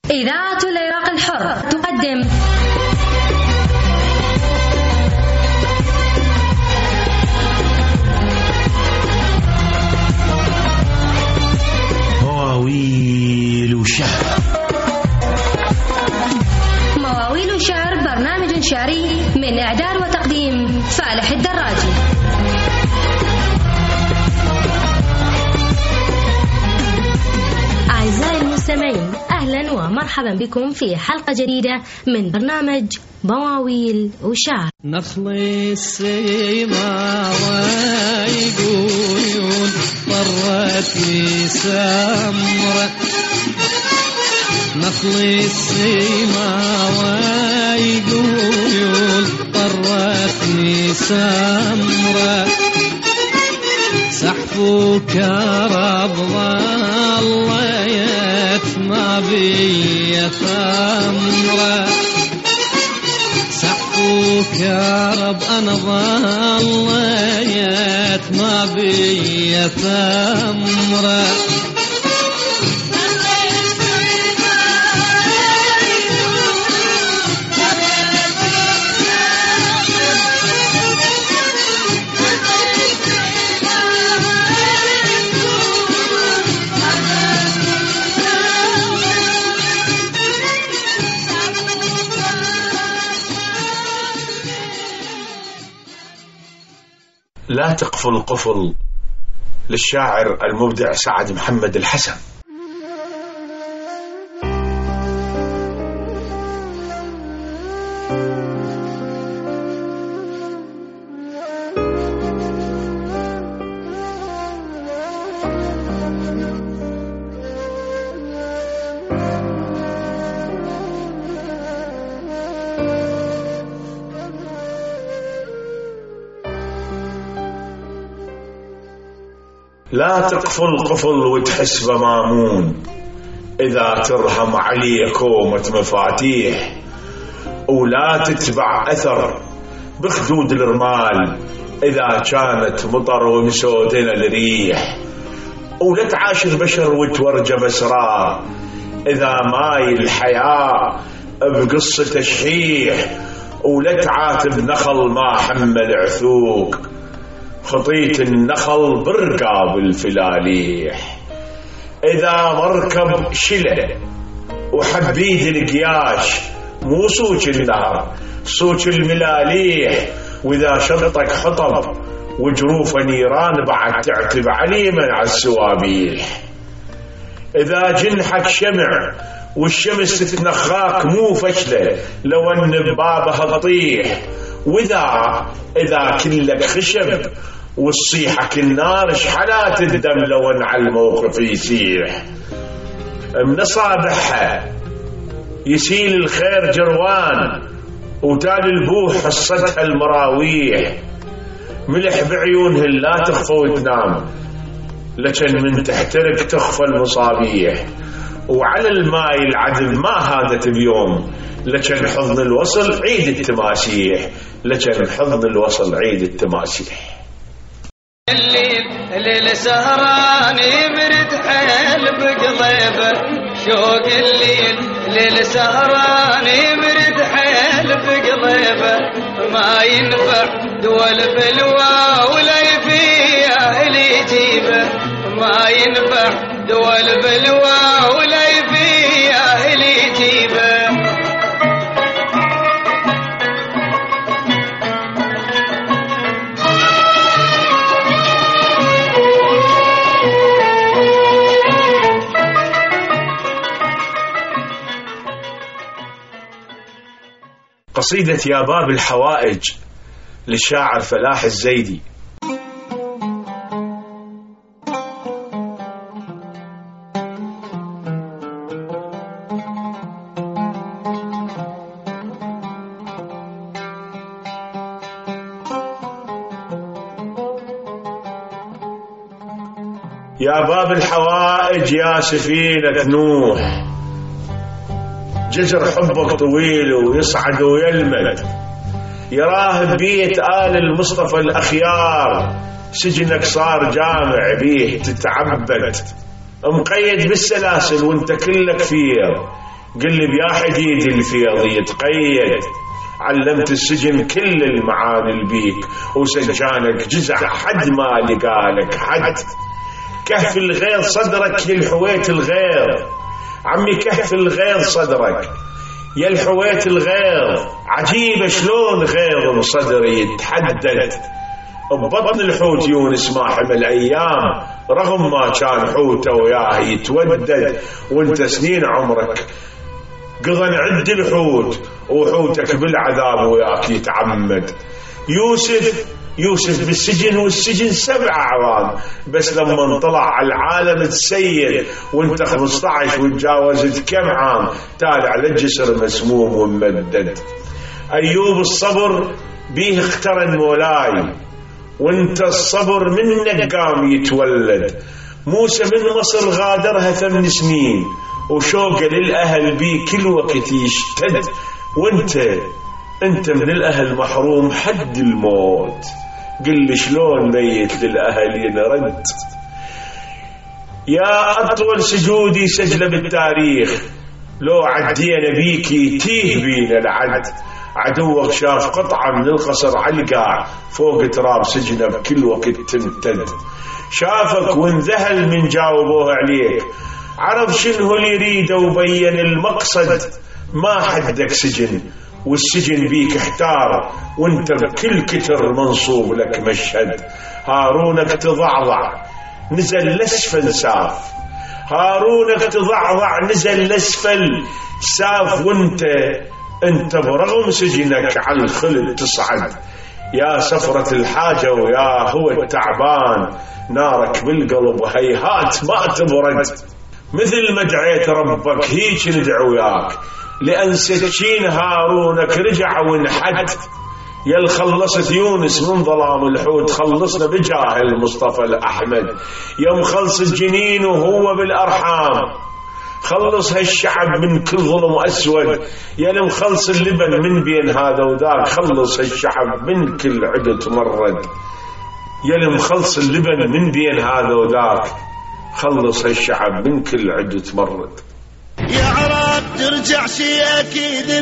إذاعة العراق الحر تقدم مواويل شعر. مواويل شعر برنامج شعري من إعداد وتقديم فالح الدراجي. أعزائي المستمعين، أهلا ومرحبا بكم في حلقة جديدة من برنامج مواويل وشعر. نخلي السيما ويقولون طرتني سمرة، نخلي السيما ويقولون طرتني سمرة، سحفوك رب ظليت ما بي ثمرة، سحفوك يا رب أنا ظليت ما بي ثمرة. لا تقفل قفل للشاعر المبدع سعد محمد الحسن. لا تقفل قفل وتحس بمامون إذا ترهم عليه كومة مفاتيح، ولا تتبع أثر بخدود الرمال إذا كانت مطر ومسودنا الريح، ولا تعاشر بشر وتورجى مسرار إذا ماي الحياة بقصة تشحيح، ولا تعاتب نخل ما حمل عثوق خطيت النخل برقاب الفلاليح. إذا مركب شلة وحبيد القياش مو صوت النهر صوت الملاليح، وإذا شطك حطب وجروف نيران بعد تعتب عليه من على السوابيح. إذا جنحك شمع والشمس تتنخاك مو فشلة لو أن ببابها تطيح، وإذا كلك خشب والصيحة كالنار شحلات الدم لو ان على الموقف يسيح. من صابحها يسيل الخير جروان وتالي البوح حصتها المراويح، ملح بعيونهن لا تخفى وتنام لكن من تحترق تخفى المصابيح، وعلى الماء العذب ما هادت بيوم لكن حضن الوصل عيد التماسيح، لكن حضن الوصل عيد التماسيح. الليل سهراني برد حيل بقليبه شوق الليل سهراني برد حيل بقليبه، ما ينفع دول بلوى ولا يفيا اللي يجيبه، ما ينفع دول بلوى ولا يفيا اللي يجيبه. قصيدة يا باب الحوائج للشاعر فلاح الزيدي. يا باب الحوائج يا سفينة نوح، جزر حبك طويل ويصعد ويلمد، يراه بيت آل المصطفى الأخيار، سجنك صار جامع بيه تتعبد، مقيد بالسلاسل وانت كلك فيه، قل لي بيا حديد الفيض يتقيد، علمت السجن كل المعاني البيك، وسجانك جزع حد ما لقالك حد. كهف الغيظ صدرك يا الحويت الغيظ، عمي كهف الغيظ صدرك يا الحويت الغيظ، عجيبة شلون غيظ صدري يتحدد. ببطن الحوت يونس ما حمل أيام، رغم ما كان حوته وياه يتودد، وانت سنين عمرك قضن عد الحوت، وحوتك بالعذاب وياك يتعمد. يوسف بالسجن، والسجن 7 أعوام، بس لما طلع على العالم تسير، وانت 15 وتجاوزت كم عام، تالع للجسر مسموم وممدد. أيوب الصبر بيه اخترن مولاي، وانت الصبر منك قام يتولد. موسى من مصر غادرها 8 سنين، وشوقه للأهل بيه كل وقت يشتد، وانت من الأهل محروم حد الموت. قل لي شلون ميت للأهل ينرد؟ يا أطول سجودي سجلة بالتاريخ، لو عدينا بيكي تيه بينا العد. عدوك شاف قطعة من القصر علقع فوق تراب سجنه بكل وقت تمتد. شافك وانذهل من جاوبوه عليك، عرف شنو اللي يريده وبين المقصد. ما حدك سجن، والسجن بيك احتار، وانت بكل كتر منصوب لك مشهد. هارونك تضعضع نزل لاسفل ساف، هارونك تضعضع نزل لاسفل ساف، وانت برغم سجنك على الخلد تصعد. يا سفرة الحاجة ويا هو التعبان، نارك بالقلب هيهات ما تبرد. مثل ما دعيت ربك هيك ندعو وياك، لأن سكين هارونك رجع وانحد. يا خلصت يونس من ظلام الحوت، خلصنا بجاه المصطفى الأحمد. يا مخلص الجنين وهو بالأرحام، خلص هالشعب من كل ظلم أسود. يا المخلص اللبن من بين هذا وذاك، خلص هالشعب من كل عدة تمرد. يا المخلص اللبن من بين هذا وذاك، خلص هالشعب من كل عدة تمرد. يا عرب ترجع شي أكيد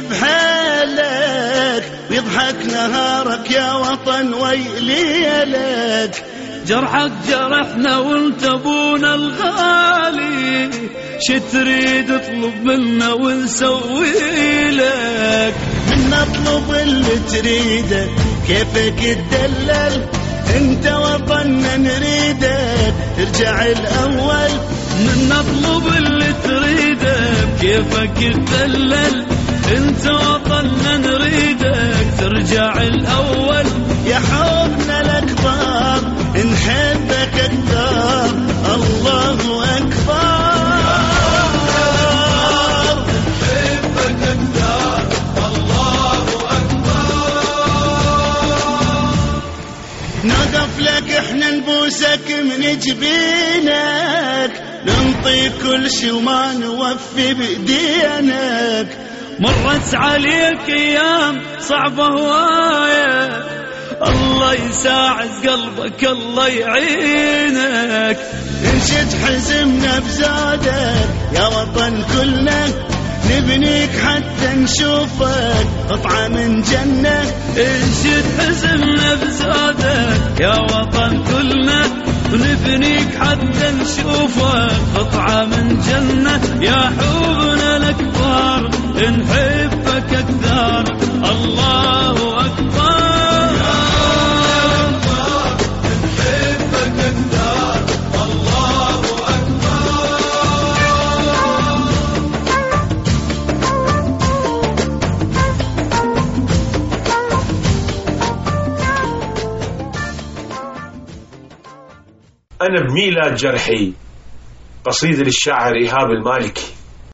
بحالك، يضحك نهارك يا وطن ويلي لك. جرحك جرحنا وانت ابونا الغالي، شتريد اطلب منا ونسوي لك. من نطلب اللي تريده كيفك تدلل، انت وطننا نريدك ترجع الأول. من نطلب اللي تريده كيفك تدلل، انت وطننا نريدك ترجع الأول. يا حبنا الأكبر نحبك أكثر، الله أكبر. نحبك أكثر، الله أكبر. نقف لك احنا نبوسك من جبينك، ننطيك كل شي وما نوفي بدينك. مرت عليك ايام صعبة هواية، الله يساعد قلبك الله يعينك. انشد حزمنا بزادك يا وطن كلنا، نبنيك حتى نشوفك قطعة من جنة. انشد حزمنا بزادك يا وطن كلنا، ونبنيك حتى نشوفك قطعة من جنة. يا حبنا الأكبر نحبك أكثر، الله أكبر. نحبك أكثر، الله أكبر. أنا بميلاد جرحي، قصيدة للشاعر إيهاب المالكي.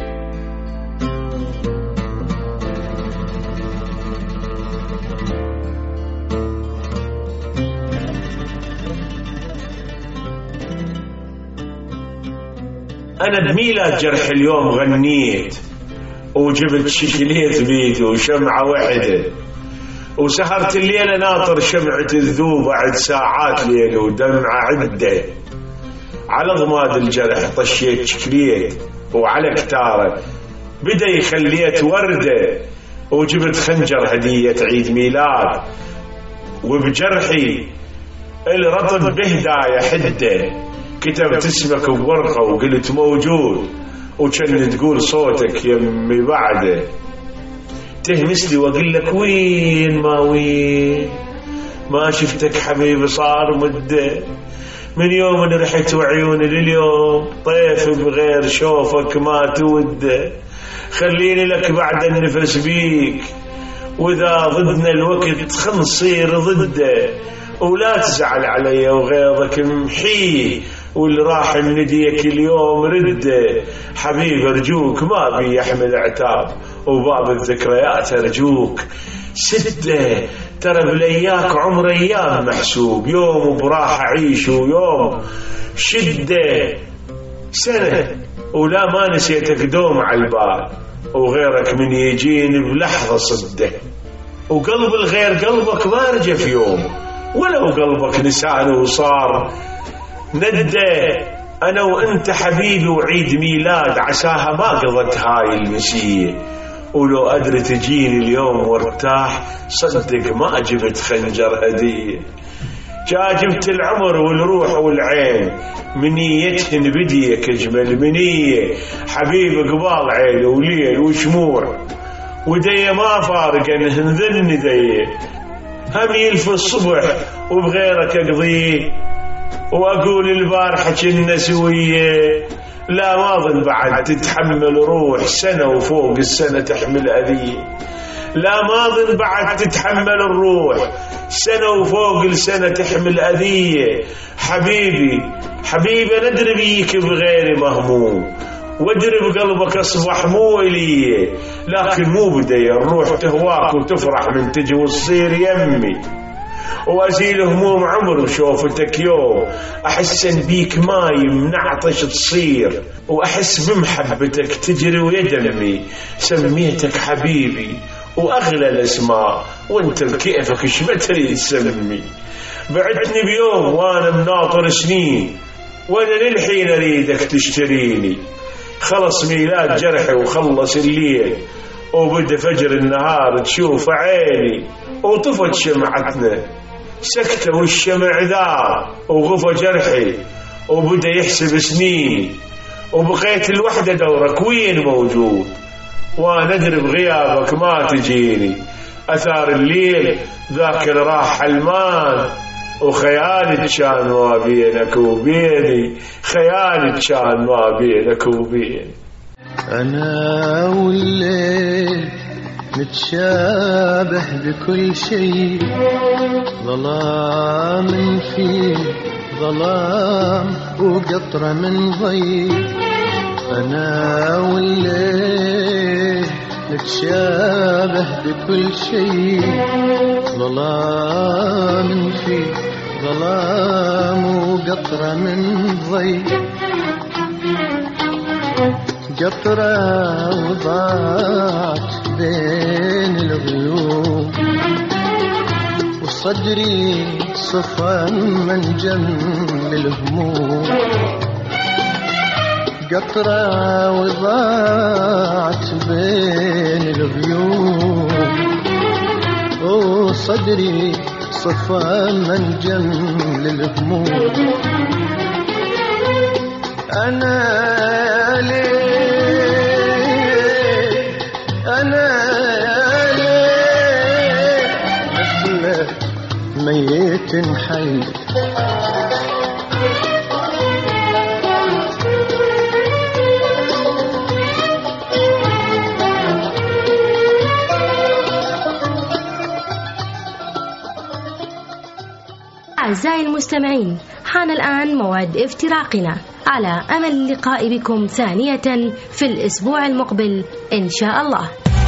أنا بميلاد جرح اليوم غنيت، وجبت شكليت بيت وشمعة وحدة، وسهرت الليلة ناطر شمعة الذوب بعد ساعات ليل ودمعة عدة. على ضماد الجرح طشيت شكليت، وعلى كتاره بدأ يخليت وردة وجبت خنجر هدية عيد ميلاد، وبجرحي الرطب بهداية حدة كتبت اسمك بورقة وقلت موجود، وكان تقول صوتك يمي بعده تهمس لي واقول لك وين ما شفتك حبيبي صار مدة من يوم ان رحت وعيوني لليوم طيف بغير شوفك ما تود، خليني لك بعد النفس بيك واذا ضدنا الوقت خنصير ضده، ولا تزعل علي وغيظك محيه واللي راح نديك اليوم رده، حبيب ارجوك ما بي يحمل عتاب وباب الذكريات ارجوك سده، ترى بلياك عمر ايام محسوب، يوم براح اعيش ويوم شده سنه، ولا ما نسيتك دوم على البال وغيرك من يجيني بلحظه صده، وقلب الغير قلبك ما رجع في يوم ولو قلبك نساني وصار ندى، أنا وأنت حبيبي وعيد ميلاد عساها ما قضت هاي المسية، ولو أدري تجيني اليوم وارتاح صدق ما جبت خنجر هدية، جبت العمر والروح والعين منيتهن بديك أجمل منية، حبيبي قبال عيني وليل وشموع ودي ما فارق أنهن ذن دي هم يلف الصبح وبغيرك أقضيه، وأقول البارحة كنا سوية لا ما ظن بعد تتحمل روح سنة وفوق السنة تحمل أذية، لا ما ظن بعد تتحمل الروح سنة وفوق السنة تحمل أذية، حبيبي ندري بيك بغير مهموم وادري بقلبك اصبح مو إلي، لكن مو بدي الروح تهواك وتفرح من تجي وتصير يمي، وأزيل هموم عمر وشوفتك يوم أحسن بيك ماي منعطش تصير، وأحس بمحبتك تجري ويدمي، سميتك حبيبي وأغلى الأسماء وانت بكيفك ايش ما تريد تسمي، بعدني بيوم وانا مناطر سنين وانا للحين اريدك تشتريني، خلص ميلاد جرحي وخلص الليل وبدأ فجر النهار تشوف عيني، وطفت شمعتنا سكتة والشمع ذاب وغفى جرحي وبدأ يحسب سنيني، وبقيت الوحدة دورك وين موجود وانا ادري بغيابك ما تجيني، اثار الليل ذاك راح حلمان وخيالي كان ما بينك وبيني، خيالي كان ما بينك وبيني. أنا والليل نتشابه بكل شيء، ظلام فيه ظلام وقطرة من ضي، أنا والليل نتشابه بكل شيء، ظلام فيه ظلام وقطرة من ضي، قطرة وضاعت بين الغيوم وصدري صفى من جنب الهموم، قطرة وضاعت بين الغيوم وصدري صفى من جنب الهموم، أنا ليه مثل ميت حي، أعزائي المستمعين، حان الآن موعد افتراقنا، على أمل اللقاء بكم ثانية في الأسبوع المقبل إن شاء الله.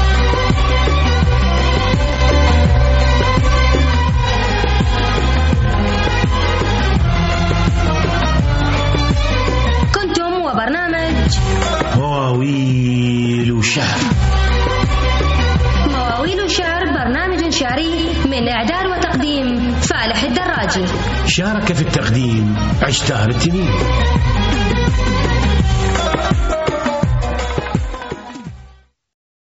كنتم وبرنامج مواويل وشعر. مواويل وشعر برنامج شعري من إعداد وتقديم فالح الدراجي، شارك في التقديم عشتار التميمي.